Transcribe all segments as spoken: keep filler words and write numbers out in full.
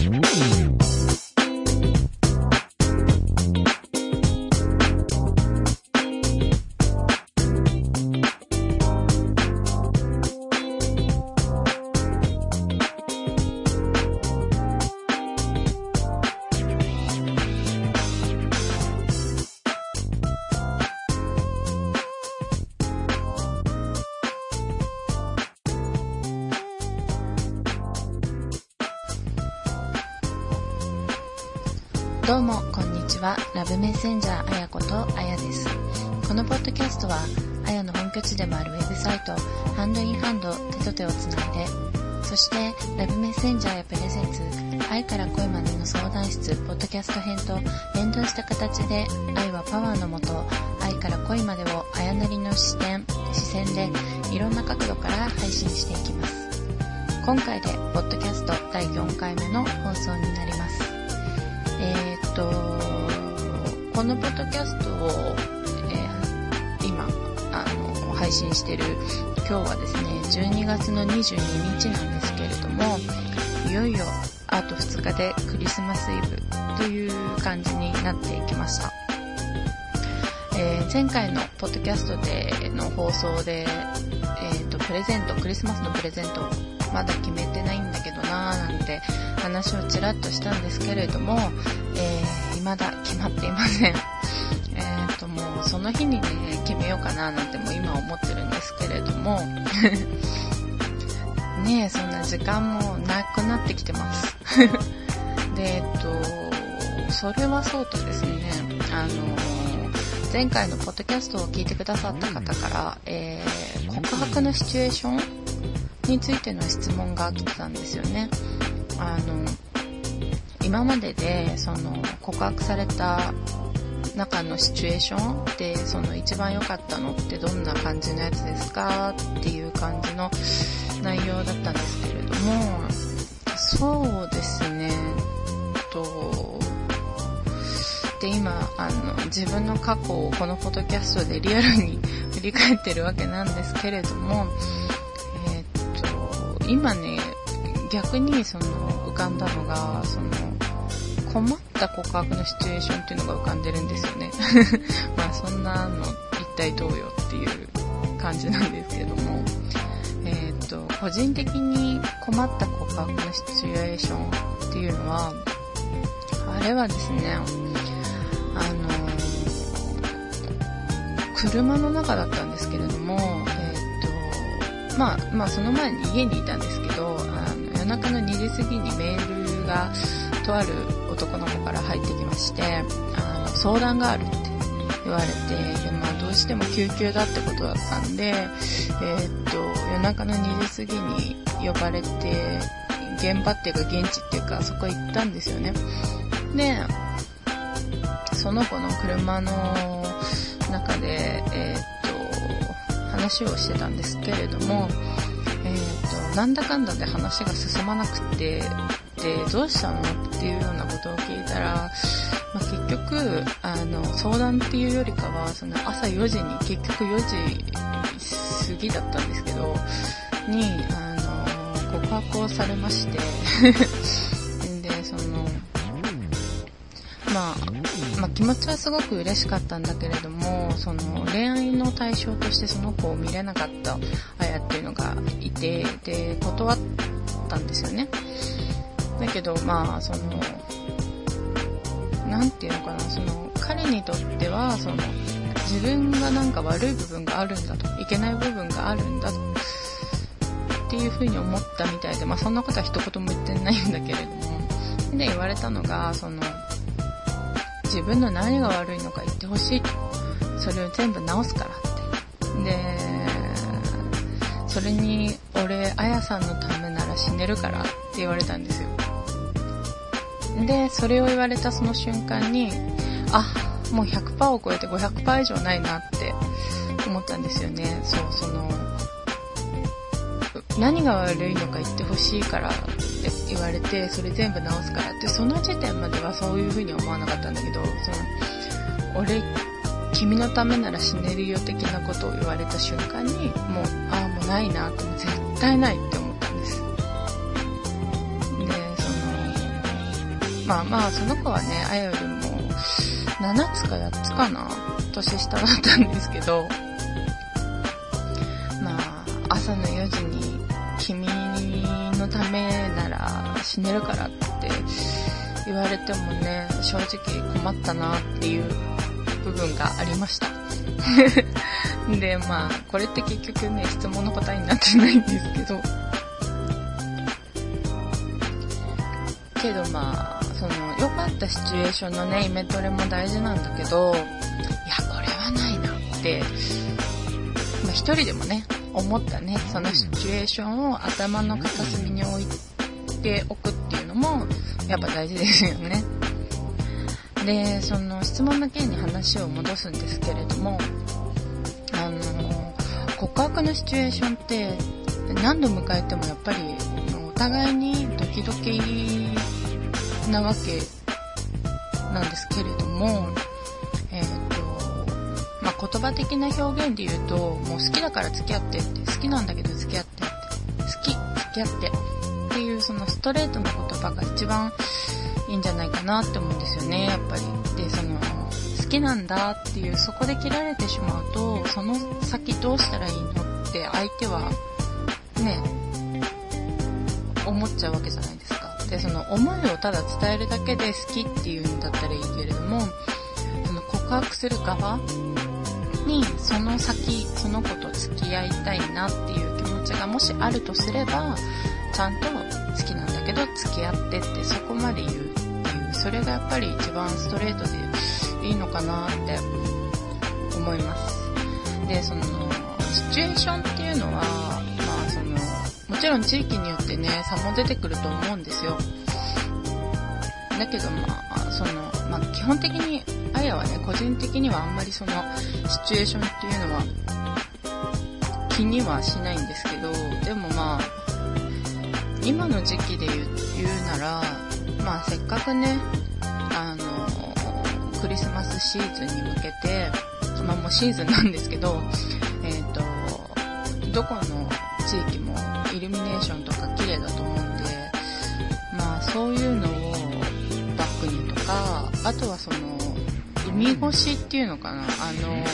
どうもこんにちは。ラブメッセンジャーあやことあやです。このポッドキャストはあやの本拠地でもあるウェブサイトハンドインハンド手と手をつないで、そしてラブメッセンジャーやプレゼンツ愛から恋までの相談室ポッドキャスト編と連動した形で愛はパワーのもと、愛から恋までをあやなりの視点視線でいろんな角度から配信していきます。今回でポッドキャストだいよんかいめの放送になります。えー、っとこのポッドキャストを、えー、今あの配信している今日はですねじゅうにがつのにじゅうににちなんですけれども、いよいよあとふつかでクリスマスイブという感じになっていきました。えー、前回のポッドキャストでの放送で、えー、とプレゼントクリスマスのプレゼントまだ決めてないんだけどなーなんて話をちらっとしたんですけれども、えー、未だ決まっていません。えーともうその日にね決めようかななんても今思ってるんですけれどもねえそんな時間もなくなってきてますでえっとそれはそうとですね、あの前回のポッドキャストを聞いてくださった方から、えー、告白のシチュエーションについての質問が来てたんですよね。あの今まででその告白された中のシチュエーションでその一番良かったのってどんな感じのやつですかっていう感じの内容だったんですけれども、そうですねとで今あの自分の過去をこのポッドキャストでリアルに振り返ってるわけなんですけれども、えー、っと今ね逆にその浮かんだのがその困った告白のシチュエーションっていうのが浮かんでるんですよねまあそんなの一体どうよっていう感じなんですけども、えー、っと個人的に困った告白のシチュエーションっていうのはあれはですね、あの車の中だったんですけれども、えー、っとまあまあその前に家にいたんですけど、あの夜中のにじ過ぎにメールがとある男の子から入ってきまして、あの相談があるって言われて、で、まあ、どうしても救急だってことだったんで、えー、っと夜中のにじ過ぎに呼ばれて現場っていうか現地っていうかそこ行ったんですよね。でその子の車の中で、えー、っと話をしてたんですけれども、えー、っとなんだかんだで話が進まなくて、でどうしたのっていうようなことを聞いたら、まあ、結局あの相談っていうよりかはその朝よじに結局よじ過ぎだったんですけどにあの告白をされましてでそのまあ、まあ気持ちはすごく嬉しかったんだけれども、その恋愛の対象としてその子を見れなかったあやっていうのがいて、で断ったんですよね。だけどまあそのなんていうのかな、その彼にとってはその自分がなんか悪い部分があるんだと、いけない部分があるんだとっていう風に思ったみたいで、まあそんなことは一言も言ってないんだけれども、で言われたのがその自分の何が悪いのか言ってほしいと、それを全部直すからって、でそれに俺あやさんのためなら死ねるからって言われたんですよ。でそれを言われたその瞬間に、あ、もう ひゃくパーセント を超えて ごひゃくパーセント 以上ないなって思ったんですよね。そう、その何が悪いのか言ってほしいからって言われて、それ全部直すからって、その時点まではそういう風に思わなかったんだけど、その俺君のためなら死ねるよ的なことを言われた瞬間に、もうああもうないなって、絶対ないって思ったんです。でそのまあまあその子はね、あやよりもななつかやっつかな年下だったんですけど、まあ朝のよじに君のためなら死ねるからって言われてもね、正直困ったなっていう部分がありましたでまあこれって結局ね、質問の答えになってないんですけど、けどまあその良かったシチュエーションのね、イメトレも大事なんだけど、いやこれはないなってまあ一人でもね思ったね、そのシチュエーションを頭の片隅に置いておくっていうのもやっぱ大事ですよね。で、その質問の件に話を戻すんですけれども、あの告白のシチュエーションって何度迎えてもやっぱりお互いにドキドキなわけなんですけれども、えっとまあ、言葉的な表現で言うと、もう好きだから付き合ってって、好きなんだけど付き合ってって、好き付き合ってっていうそのストレートな言葉が一番いいんじゃないかなって思うんですよね、やっぱり。で、その好きなんだっていう、そこで切られてしまうと、その先どうしたらいいのって相手はね思っちゃうわけじゃないですか。で、その思いをただ伝えるだけで好きっていうんだったらいいけれども、その告白する側にその先その子と付き合いたいなっていう気持ちがもしあるとすれば、ちゃんと好きなんだけど付き合ってってそこまで言うっていう、それがやっぱり一番ストレートでいいのかなって思います。で、そのシチュエーションっていうのは、まあそのもちろん地域によってね差も出てくると思うんですよ。だけどまあそのまあ基本的にあやはね、個人的にはあんまりそのシチュエーションっていうのは気にはしないんですけど、でもまあ今の時期で言う、言うなら、まあせっかくね、あのクリスマスシーズンに向けて、まあもうシーズンなんですけど、えっとどこの地域もイルミネーションとか綺麗だと思うんで、まあそういうのをバックにとか、あとはその海越しっていうのかな、あの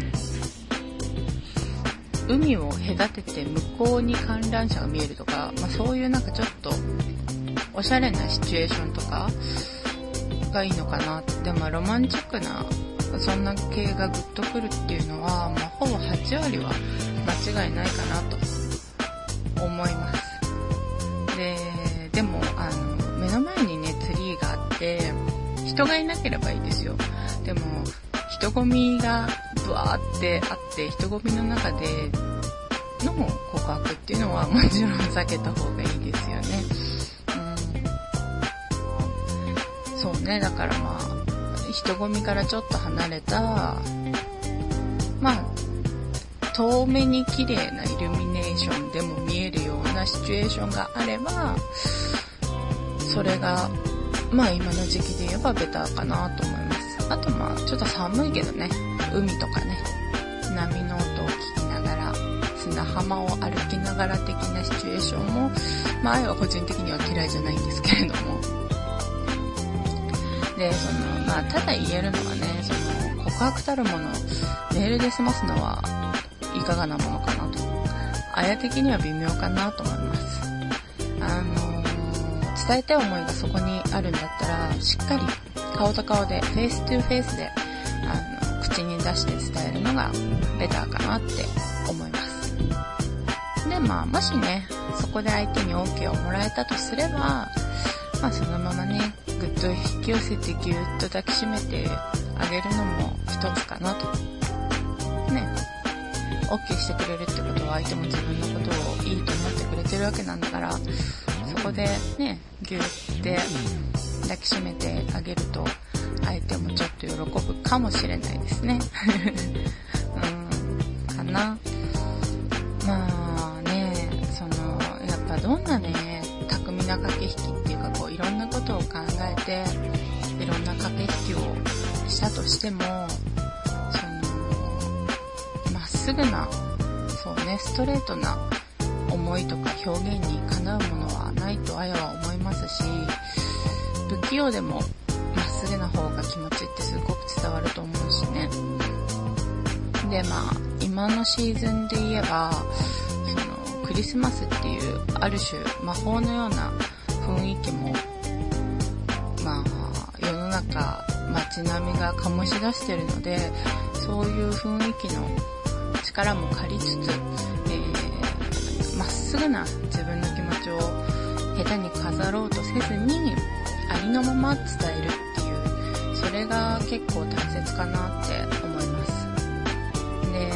海を隔てて向こうに観覧車が見えるとか、まあそういうなんかちょっとおしゃれなシチュエーションとかがいいのかなって。でもロマンチックなそんな系がグッとくるっていうのは、まあほぼはちわりは間違いないかなと思います。で、でもあの目の前にねツリーがあって人がいなければいいですよ。でも人混みがブワーってあって、人混みの中での告白っていうのはもちろん避けた方がいいですよね。うん、そうね、だからまあ人混みからちょっと離れた、まあ遠目に綺麗なイルミネーションでも見えるようなシチュエーションがあれば、それがまあ今の時期で言えばベターかなと思います。あとまあちょっと寒いけどね、海とかね、波の音を聞きながら砂浜を歩きながら的なシチュエーションも、まあ愛は個人的には嫌いじゃないんですけれども、でそのまあただ言えるのはね、その告白たるものメールで済ますのはいかがなものかなと、あや的には微妙かなと思います。あのー、伝えたい思いがそこにあるんだったら、しっかり顔と顔でフェイストゥフェイスであの口に出して伝えるのがベターかなって思います。でまあもしねそこで相手に OK をもらえたとすれば、まあそのままねぐっと引き寄せてぎゅっと抱きしめてあげるのも一つかなとね。 OK してくれるってことは相手も自分のことをいいと思ってくれてるわけなんだから、そこでねぎゅって抱きしめてあげると相手もちょっと喜ぶかもしれないですねうんかな。まあね、そのやっぱどんなね巧みな駆け引きっていうか、こういろんなことを考えていろんな駆け引きをしたとしても、そのまっすぐなそうねストレートな思いとか表現にかなうものはないとあやは思いますし、不器器用でもまっすぐな方が気持ちってすごく伝わると思うしね。で、まあ今のシーズンで言えば、そのクリスマスっていうある種魔法のような雰囲気も、まあ世の中街並みが醸し出してるので、そういう雰囲気の力も借りつつ、えー、まっすぐな自分の気持ちを下手に飾ろうとせずにありのまま伝えるっていう、それが結構大切かなって思います。で、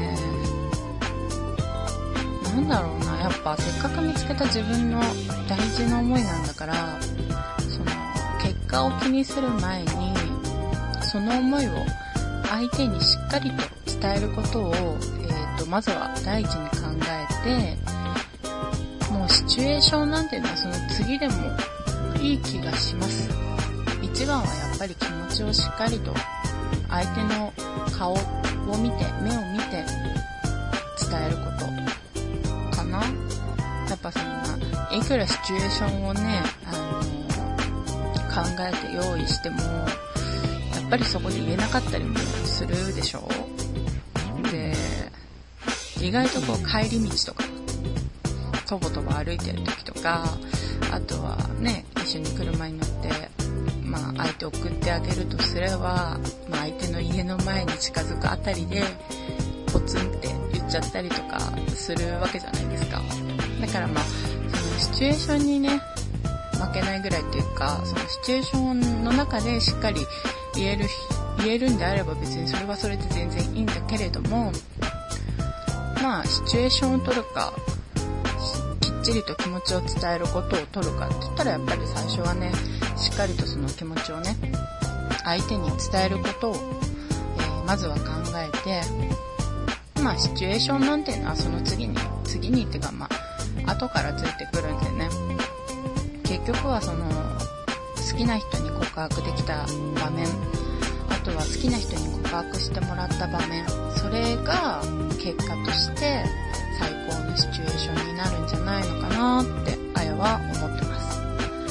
なんだろうな、やっぱせっかく見つけた自分の大事な思いなんだから、その結果を気にする前にその思いを相手にしっかりと伝えることを、えーと、まずは第一に考えて、もうシチュエーションなんていうのはその次でもいい気がします。一番はやっぱり気持ちをしっかりと相手の顔を見て、目を見て伝えることかな。やっぱそんな、いくらシチュエーションをね、あの、考えて用意しても、やっぱりそこで言えなかったりもするでしょ。で、意外とこう帰り道とか、とぼとぼ歩いてる時とか、あとはね、一緒に車に乗って、まあ相手を送ってあげるとすれば、まあ相手の家の前に近づくあたりで、ポツンって言っちゃったりとかするわけじゃないですか。だからまあ、そのシチュエーションにね、負けないぐらいっていうか、そのシチュエーションの中でしっかり言える、言えるんであれば別にそれはそれで全然いいんだけれども、まあシチュエーションを取るか、きっちりと気持ちを伝えることを取るかって言ったらやっぱり最初はね、しっかりとその気持ちをね、相手に伝えることを、えー、まずは考えて、まあシチュエーションなんていうのはその次に、次にっていうかまあ後からついてくるんでね、結局はその好きな人に告白できた場面、あとは好きな人に告白してもらった場面、それが結果として最高のシチュエーションになるんじゃないのかなってあやは思ってます。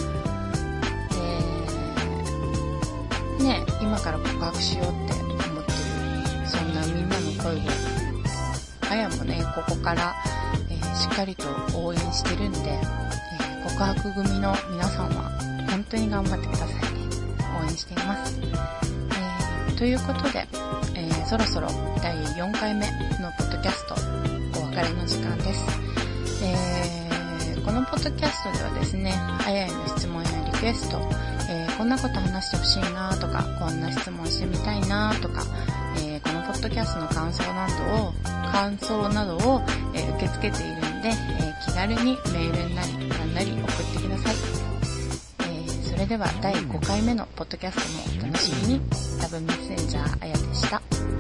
で、ね、今から告白しようって思ってる、そんなみんなの声をあやもね、ここから、えー、しっかりと応援してるんで、えー、告白組の皆さんは本当に頑張ってくださいね。応援しています。えー、ということで、えー、そろそろだいよんかいめのポッドキャストお別れの時間です。えー、このポッドキャストではですね、あやへの質問やリクエスト、えー、こんなこと話してほしいなとか、こんな質問してみたいなとか、えー、このポッドキャストの感想などを感想などを、えー、受け付けているんで、えー、気軽にメールなりなんなり送ってください。それではだいごかいめのポッドキャストもお楽しみに。ラブメッセンジャーあやでした。